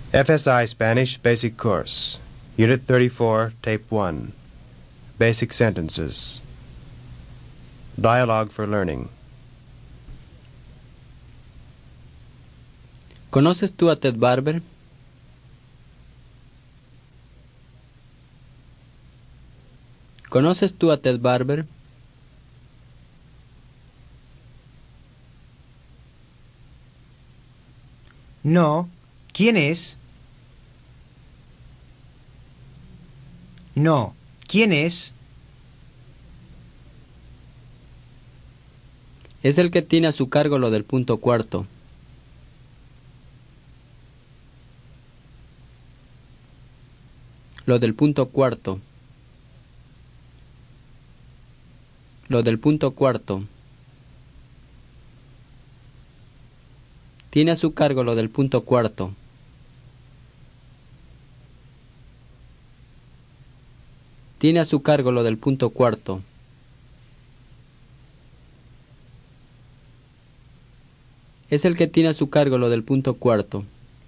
FSI Spanish Basic Course, Unit 34, Tape 1. Basic Sentences. Dialogue for Learning. ¿Conoces tú a Ted Barber? ¿Conoces tú a Ted Barber? No. ¿Quién es? No. ¿Quién es? Es el que tiene a su cargo lo del punto cuarto. Lo del punto cuarto. Lo del punto cuarto. Tiene a su cargo lo del punto cuarto. Tiene a su cargo lo del punto cuarto. Es el que tiene a su cargo lo del punto cuarto.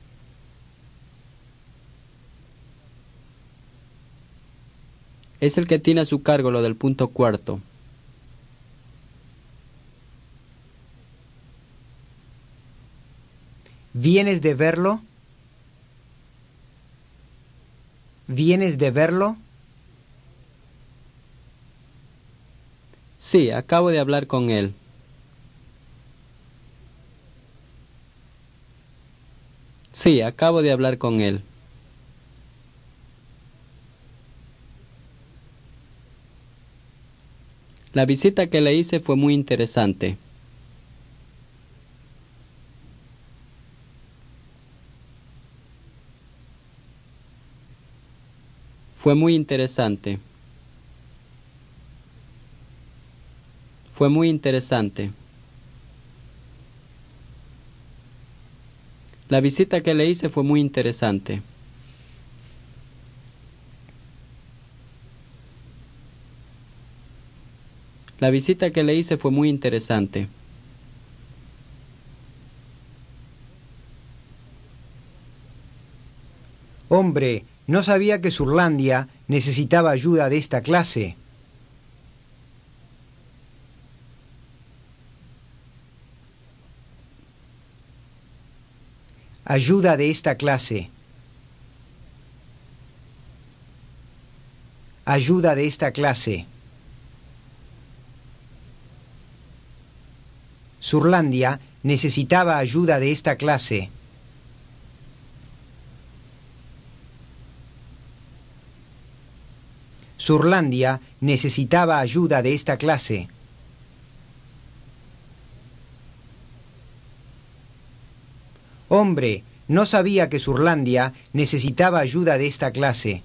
Es el que tiene a su cargo lo del punto cuarto. ¿Vienes de verlo? ¿Vienes de verlo? Sí, acabo de hablar con él. Sí, acabo de hablar con él. La visita que le hice fue muy interesante. Fue muy interesante. Fue muy interesante. La visita que le hice fue muy interesante. La visita que le hice fue muy interesante. Hombre, no sabía que Surlandia necesitaba ayuda de esta clase. Ayuda de esta clase. Ayuda de esta clase. Surlandia necesitaba ayuda de esta clase. Surlandia necesitaba ayuda de esta clase. Hombre, no sabía que Surlandia necesitaba ayuda de esta clase.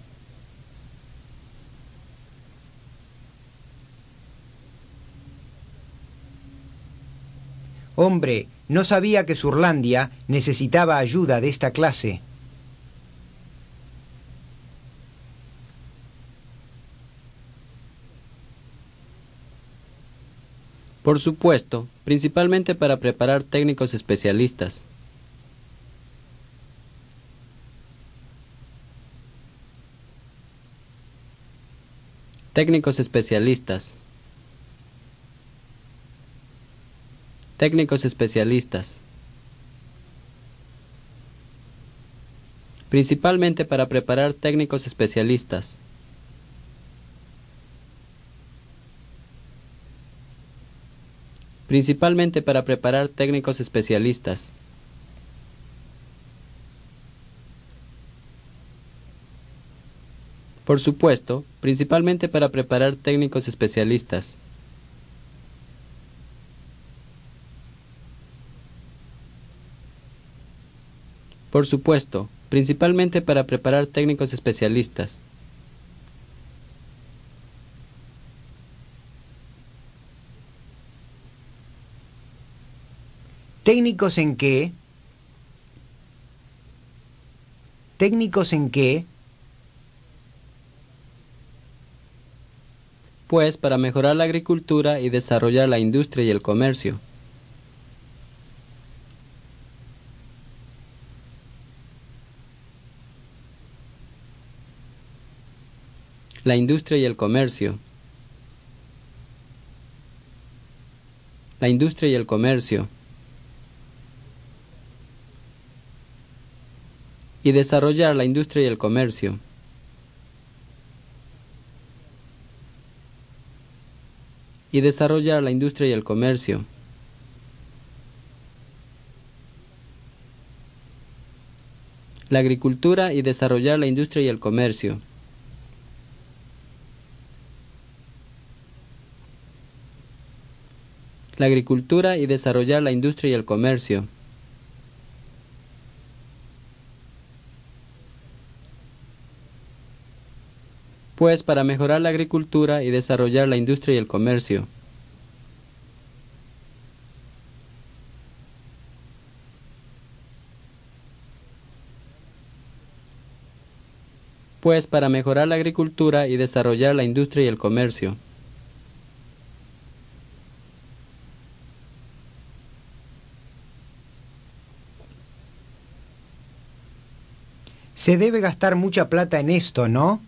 Hombre, no sabía que Surlandia necesitaba ayuda de esta clase. Por supuesto, principalmente para preparar técnicos especialistas. Técnicos especialistas. Técnicos especialistas. Principalmente para preparar técnicos especialistas. Principalmente para preparar técnicos especialistas. Por supuesto, principalmente para preparar técnicos especialistas. Por supuesto, principalmente para preparar técnicos especialistas. ¿Técnicos en qué? ¿Técnicos en qué? Pues para mejorar la agricultura y desarrollar la industria y el comercio. La industria y el comercio. La industria y el comercio. Y desarrollar la industria y el comercio. Y desarrollar la industria y el comercio. La agricultura y desarrollar la industria y el comercio. La agricultura y desarrollar la industria y el comercio. Pues para mejorar la agricultura y desarrollar la industria y el comercio. Pues para mejorar la agricultura y desarrollar la industria y el comercio. Se debe gastar mucha plata en esto, ¿no?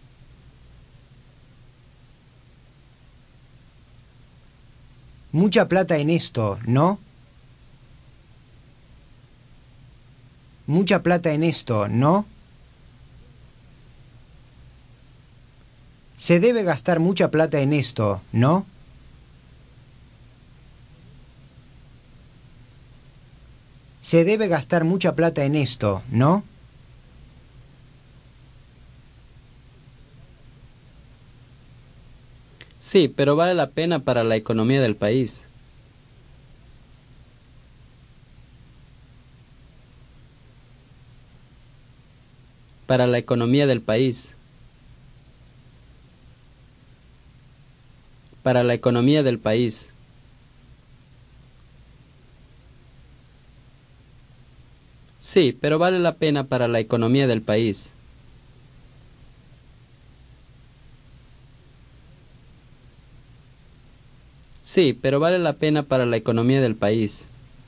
Mucha plata en esto, ¿no? Mucha plata en esto, ¿no? Se debe gastar mucha plata en esto, ¿no? Se debe gastar mucha plata en esto, ¿no? Sí, pero vale la pena para la economía del país. Para la economía del país. Para la economía del país. Sí, pero vale la pena para la economía del país. Sí, pero vale la pena para la economía del país.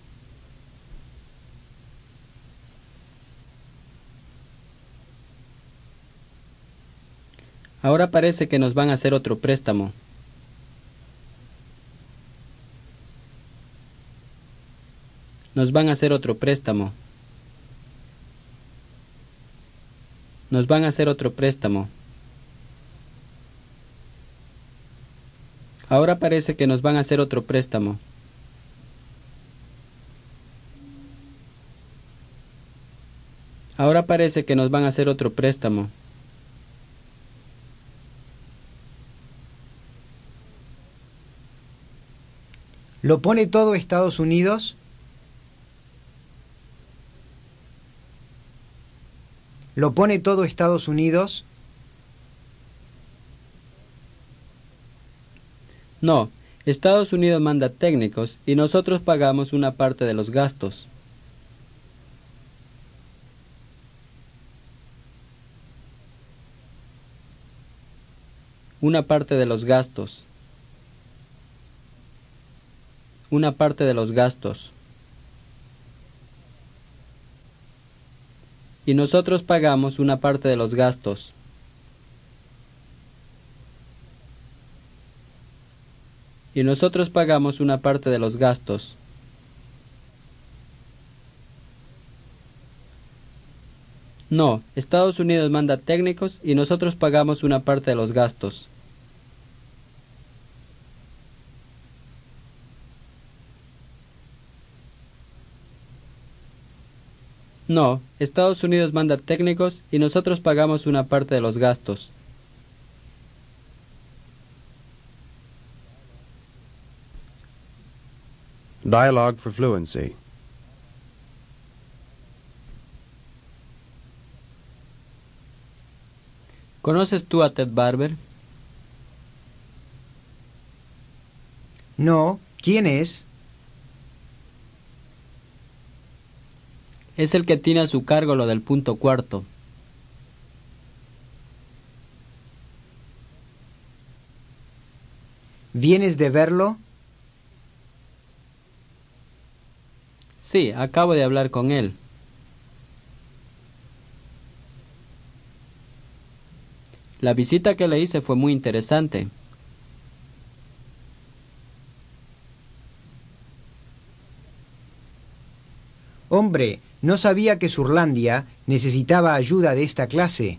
Ahora parece que nos van a hacer otro préstamo. Nos van a hacer otro préstamo. Nos van a hacer otro préstamo. Ahora parece que nos van a hacer otro préstamo. Ahora parece que nos van a hacer otro préstamo. ¿Lo pone todo Estados Unidos? ¿Lo pone todo Estados Unidos? No, Estados Unidos manda técnicos y nosotros pagamos una parte de los gastos. Una parte de los gastos. Una parte de los gastos. Y nosotros pagamos una parte de los gastos. Y nosotros pagamos una parte de los gastos. No, Estados Unidos manda técnicos y nosotros pagamos una parte de los gastos. No, Estados Unidos manda técnicos y nosotros pagamos una parte de los gastos. Dialogue for fluency. ¿Conoces tú a Ted Barber? No. ¿Quién es? Es el que tiene a su cargo lo del punto cuarto. ¿Vienes de verlo? Sí, acabo de hablar con él. La visita que le hice fue muy interesante. Hombre, no sabía que Surlandia necesitaba ayuda de esta clase.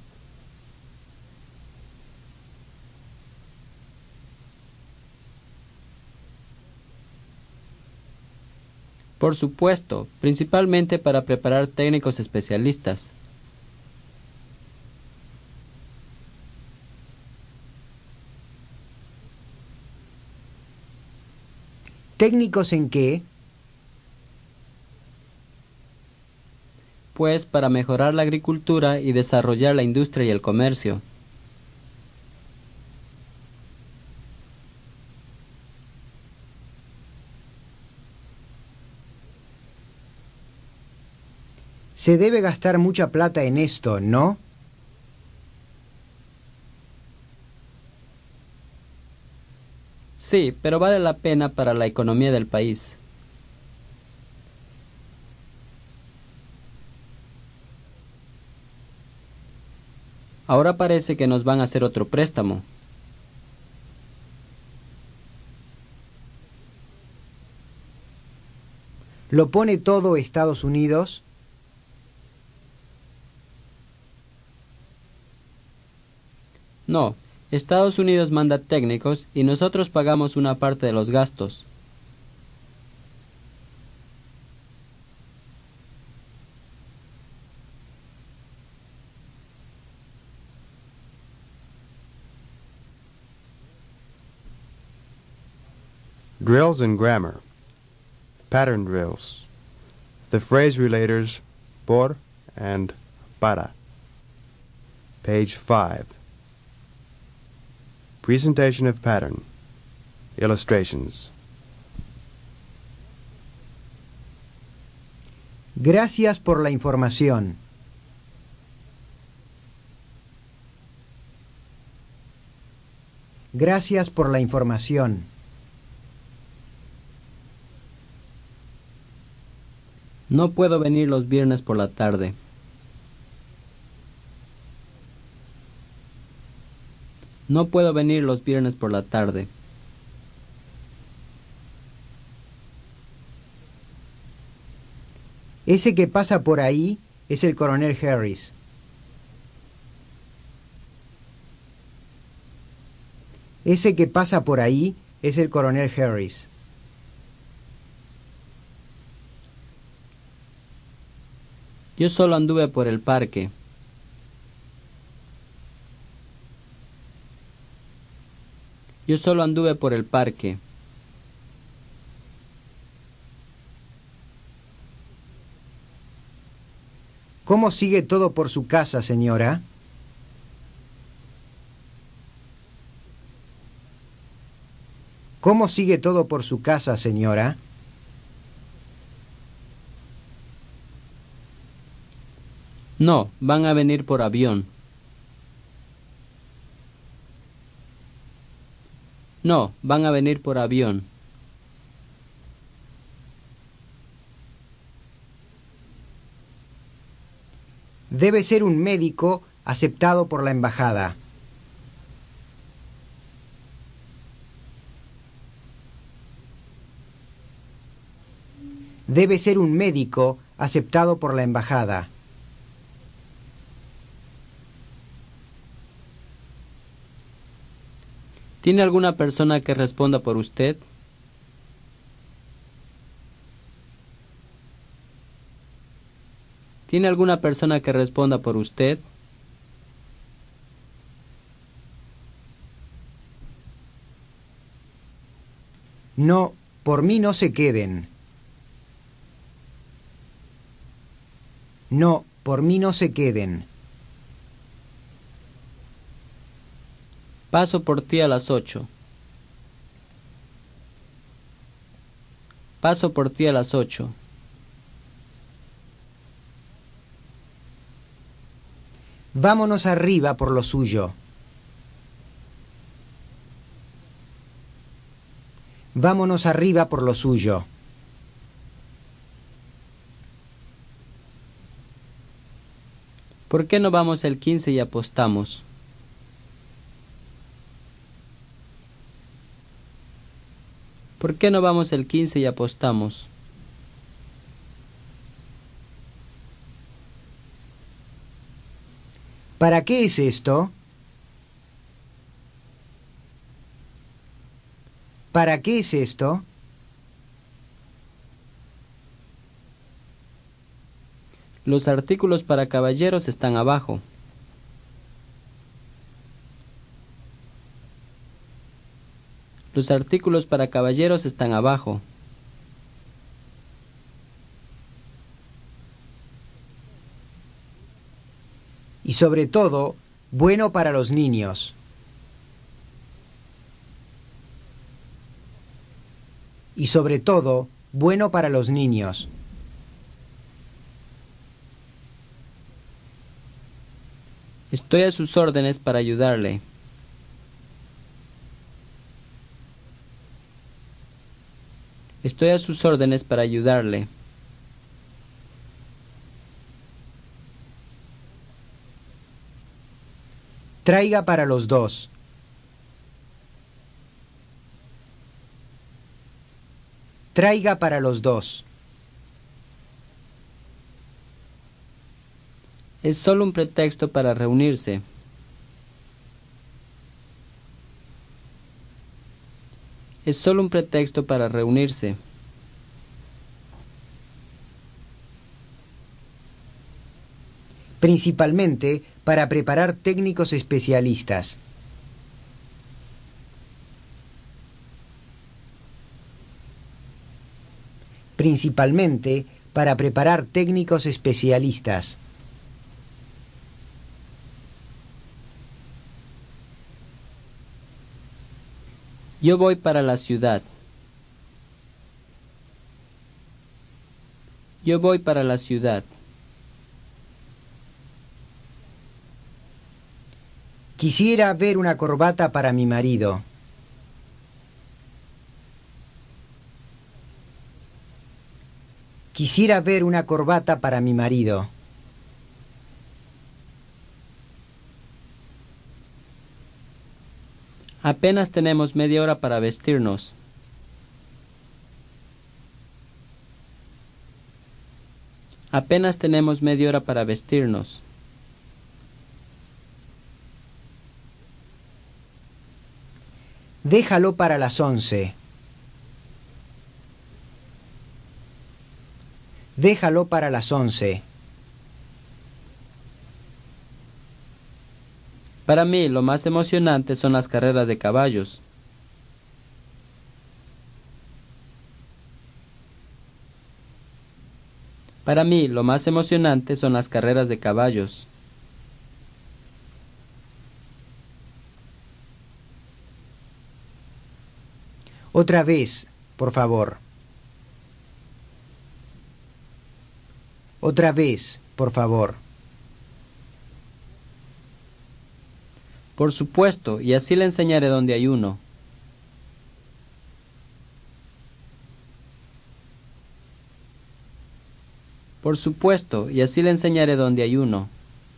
Por supuesto, principalmente para preparar técnicos especialistas. ¿Técnicos en qué? Pues para mejorar la agricultura y desarrollar la industria y el comercio. Se debe gastar mucha plata en esto, ¿no? Sí, pero vale la pena para la economía del país. Ahora parece que nos van a hacer otro préstamo. ¿Lo pone todo Estados Unidos? No, Estados Unidos manda técnicos y nosotros pagamos una parte de los gastos. Drills in grammar. Pattern drills. The phrase relators por and para. Page 5. Presentation of pattern. Illustrations. Gracias por la información. Gracias por la información. No puedo venir los viernes por la tarde. No puedo venir los viernes por la tarde. Ese que pasa por ahí es el coronel Harris. Ese que pasa por ahí es el coronel Harris. Yo solo anduve por el parque. Yo solo anduve por el parque. ¿Cómo sigue todo por su casa, señora? ¿Cómo sigue todo por su casa, señora? No, van a venir por avión. No, van a venir por avión. Debe ser un médico aceptado por la embajada. Debe ser un médico aceptado por la embajada. ¿Tiene alguna persona que responda por usted? ¿Tiene alguna persona que responda por usted? No, por mí no se queden. No, por mí no se queden. Paso por ti a las 8. Paso por ti a las 8. Vámonos arriba por lo suyo. Vámonos arriba por lo suyo. ¿Por qué no vamos el 15 y apostamos? ¿Por qué no vamos el 15 y apostamos? ¿Para qué es esto? ¿Para qué es esto? Los artículos para caballeros están abajo. Los artículos para caballeros están abajo. Y sobre todo, bueno para los niños. Y sobre todo, bueno para los niños. Estoy a sus órdenes para ayudarle. Estoy a sus órdenes para ayudarle. Traiga para los dos. Traiga para los dos. Es solo un pretexto para reunirse. Es solo un pretexto para reunirse. Principalmente para preparar técnicos especialistas. Principalmente para preparar técnicos especialistas. Yo voy para la ciudad. Yo voy para la ciudad. Quisiera ver una corbata para mi marido. Quisiera ver una corbata para mi marido. Apenas tenemos media hora para vestirnos. Apenas tenemos media hora para vestirnos. Déjalo para las 11. Déjalo para las 11. Para mí, lo más emocionante son las carreras de caballos. Para mí, lo más emocionante son las carreras de caballos. Otra vez, por favor. Otra vez, por favor. Por supuesto, y así le enseñaré dónde hay uno. Por supuesto, y así le enseñaré dónde hay uno.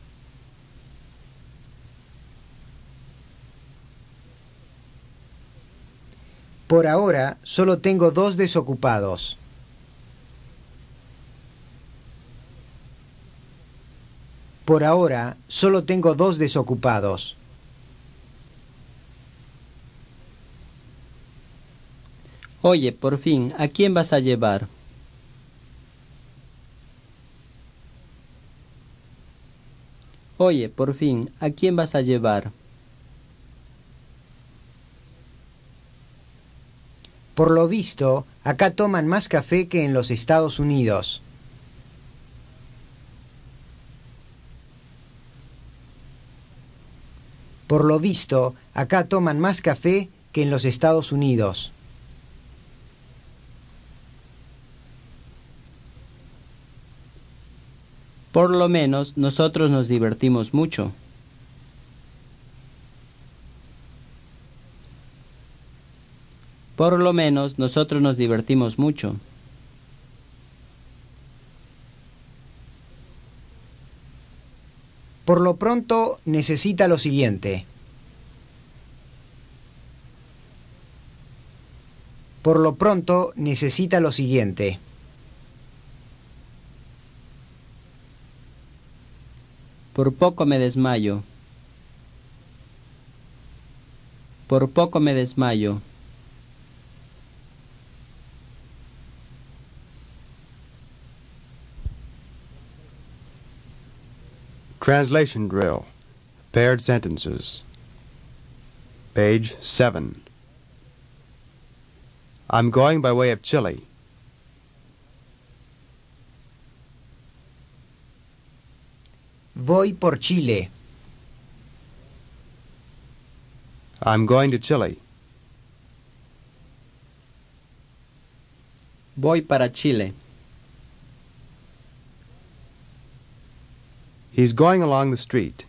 Por ahora, solo tengo 2 desocupados. Por ahora, solo tengo 2 desocupados. Oye, por fin, ¿a quién vas a llevar? Oye, por fin, ¿a quién vas a llevar? Por lo visto, acá toman más café que en los Estados Unidos. Por lo visto, acá toman más café que en los Estados Unidos. Por lo menos nosotros nos divertimos mucho. Por lo menos nosotros nos divertimos mucho. Por lo pronto, necesita lo siguiente. Por lo pronto, necesita lo siguiente. Por poco me desmayo. Por poco me desmayo. Translation drill. Paired sentences. Page 7. I'm going by way of Chile. Voy por Chile. I'm going to Chile. Voy para Chile. He's going along the street.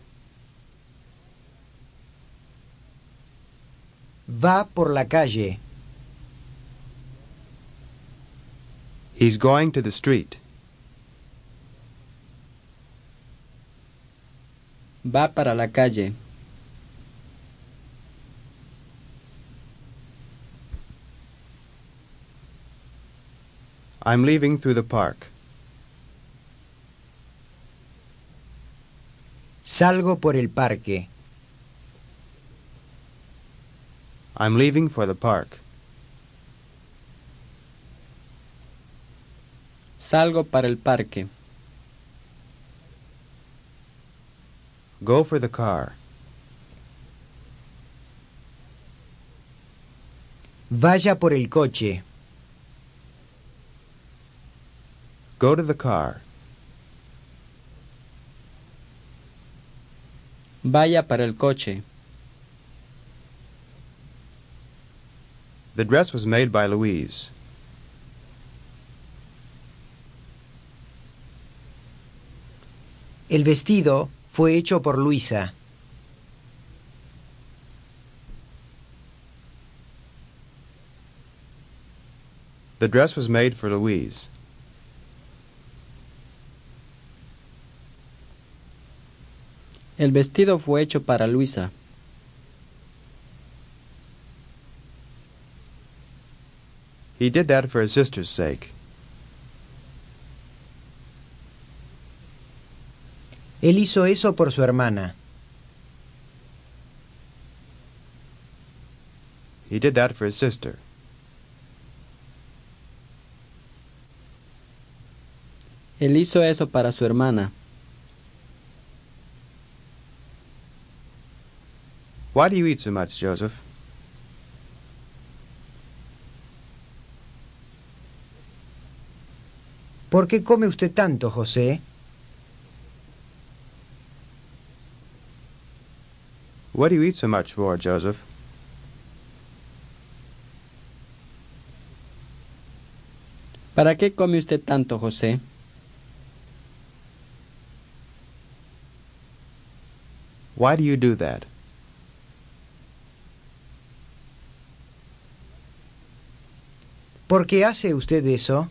Va por la calle. He's going to the street. Va para la calle. I'm leaving through the park. Salgo por el parque. I'm leaving for the park. Salgo para el parque. Go for the car. Vaya por el coche. Go to the car. Vaya para el coche. The dress was made by Louise. El vestido fue hecho por Luisa. The dress was made for Louise. El vestido fue hecho para Luisa. He did that for his sister's sake. Él hizo eso por su hermana. He did that for his sister. Él hizo eso para su hermana. Why do you eat so much, Joseph? ¿Por qué come usted tanto, José? What do you eat so much for, Joseph? ¿Para qué come usted tanto, José? Why do you do that? ¿Por qué hace usted eso?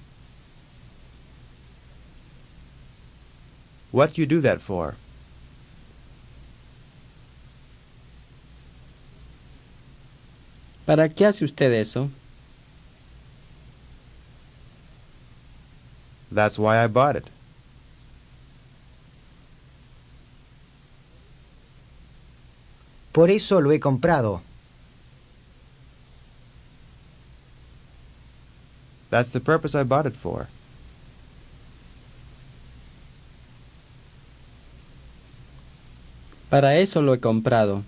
What do you do that for? ¿Para qué hace usted eso? That's why I bought it. Por eso lo he comprado. That's the purpose I bought it for. Para eso lo he comprado.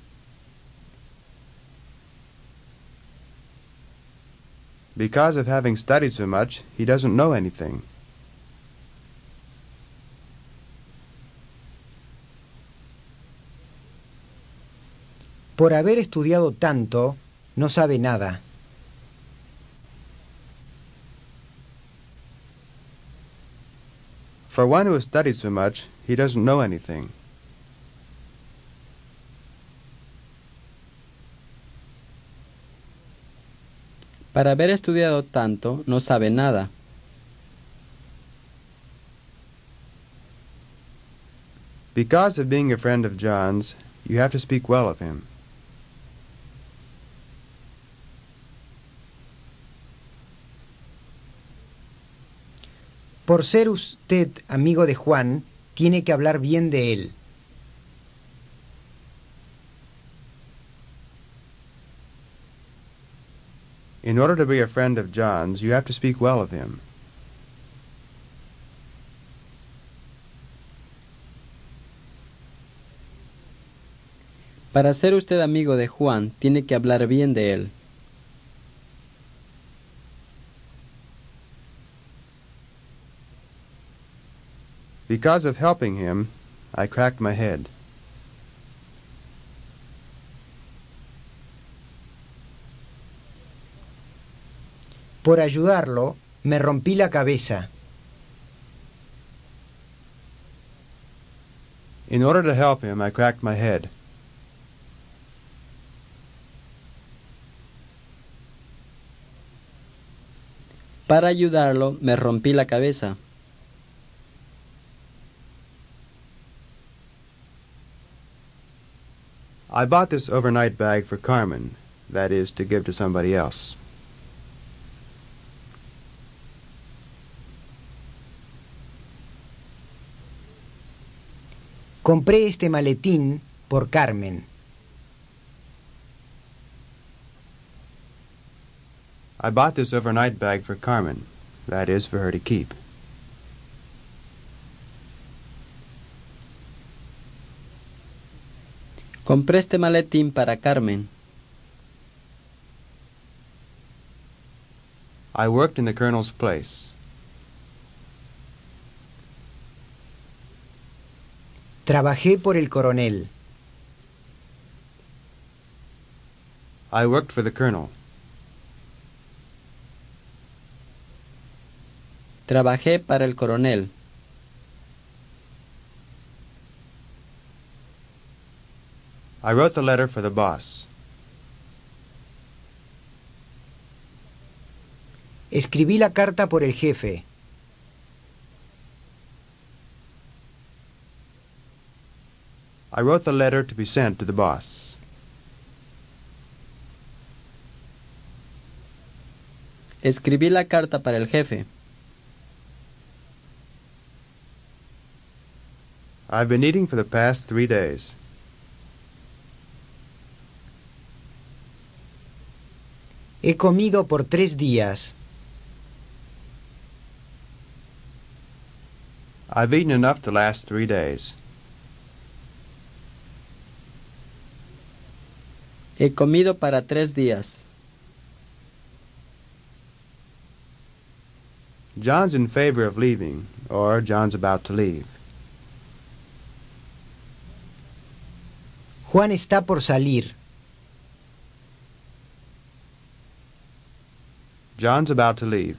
Because of having studied so much, he doesn't know anything. Por haber estudiado tanto, no sabe nada. For one who has studied so much, he doesn't know anything. Para haber estudiado tanto, no sabe nada. Because of being a friend of John's, you have to speak well of him. Por ser usted amigo de Juan, tiene que hablar bien de él. In order to be a friend of John's, you have to speak well of him. Para ser usted amigo de Juan, tiene que hablar bien de él. Because of helping him, I cracked my head. Por ayudarlo, me rompí la cabeza. In order to help him, I cracked my head. Para ayudarlo, me rompí la cabeza. I bought this overnight bag for Carmen, that is, to give to somebody else. Compré este maletín por Carmen. I bought this overnight bag for Carmen, that is, for her to keep. Compré este maletín para Carmen. I worked in the colonel's place. Trabajé por el coronel. I worked for the colonel. Trabajé para el coronel. I wrote the letter for the boss. Escribí la carta por el jefe. I wrote the letter to be sent to the boss. Escribí la carta para el jefe. I've been eating for the past 3 days. He comido por 3 días. I've eaten enough to last 3 days. He comido para 3 días. John's in favor of leaving, or John's about to leave. Juan está por salir. John's about to leave.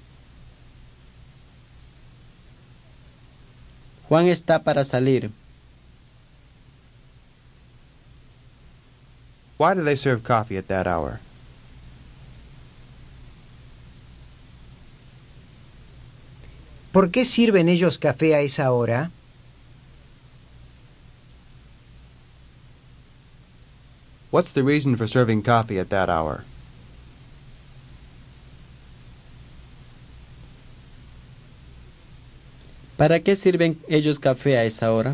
Juan está para salir. Why do they serve coffee at that hour? ¿Por qué sirven ellos café a esa hora? What's the reason for serving coffee at that hour? ¿Para qué sirven ellos café a esa hora?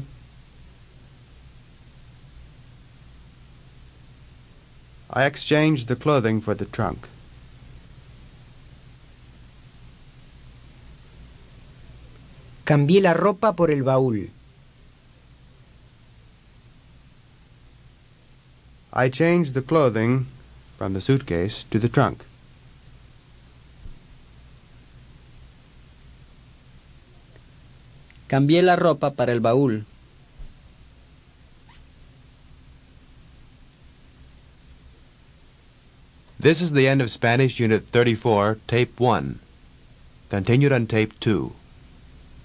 I exchanged the clothing for the trunk. Cambié la ropa por el baúl. I changed the clothing from the suitcase to the trunk. Cambié la ropa para el baúl. This is the end of Spanish Unit 34, Tape 1. Continued on Tape 2.